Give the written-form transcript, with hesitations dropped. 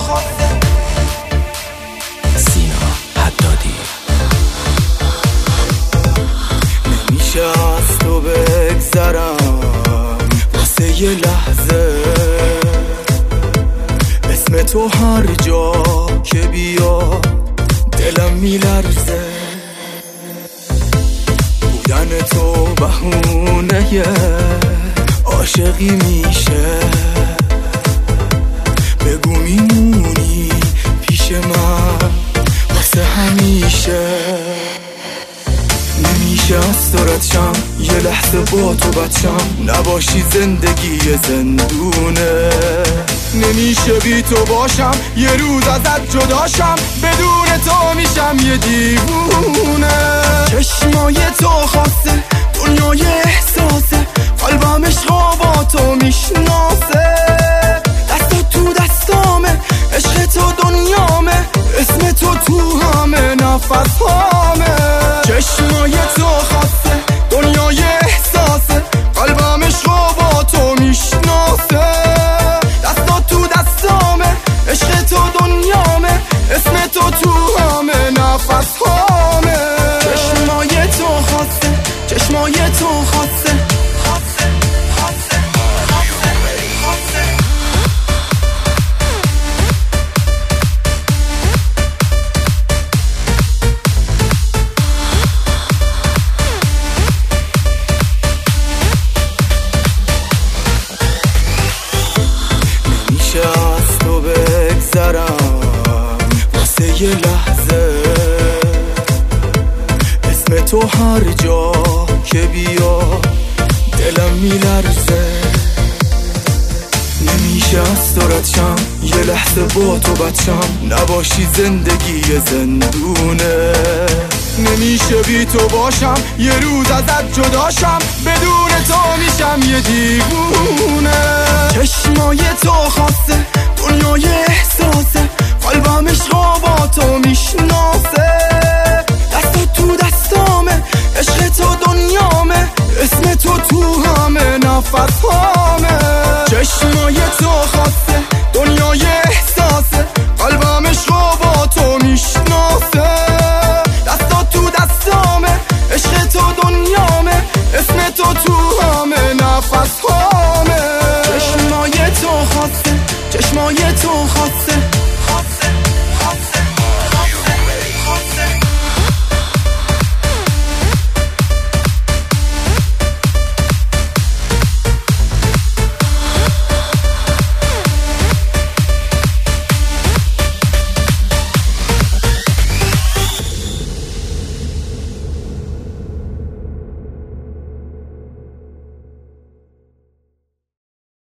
سینا حدادی. نمیشه از تو بگذرم واسه یه لحظه، اسم تو هر جا که بیا دلم میلرزه. بودن تو بهونه عاشقی میشه، بگو میمونی پیش من واسه همیشه. نمیشه از تو رد شم یه لحظه با تو بچم، نباشی زندگی زندونه. نمیشه بی تو باشم یه روز ازت جداشم، بدون تو میشم یه دیوونه. چشمای تو خاصه دنیای احساسه، قلبم عشقا با تو میشناسه. دستات تو دستامه عشق تو دنیامه، اسم تو تو همه نفس هامه. چشمای تو خاصه دنیای احساسه، قلبم عشقا با تو میشناسه. دستات تو دستامه عشق تو دنیامه، اسم تو تو همه نفس هامه. چشمای تو خاصه، چشمای تو خاصه. نمیشه از تو بگذرم واسه یه لحظه، اسم تو هر جا که بیا دلم میلرزه. نمیشه از تو رد شم یه لحظه با تو بچم، نباشی زندگی زندونه. نمیشه بی تو باشم یه روز ازت جداشم، بدون تو میشم یه دیوونه. چشمای تو خاصه دنیای احساسه، قلبم عشقا با تو میشناسه. دستات تو دستامه عشق تو دنیامه، اسم تو تو همه نفس هامه. چشمای تو خاصه دنیای احساسه، قلبم عشقا با تو میشناسه. دستات تو دستامه عشق تو دنیامه، اسم تو تو همه نفس هامه. چشمای تو خاصه، چشمای تو خاصه.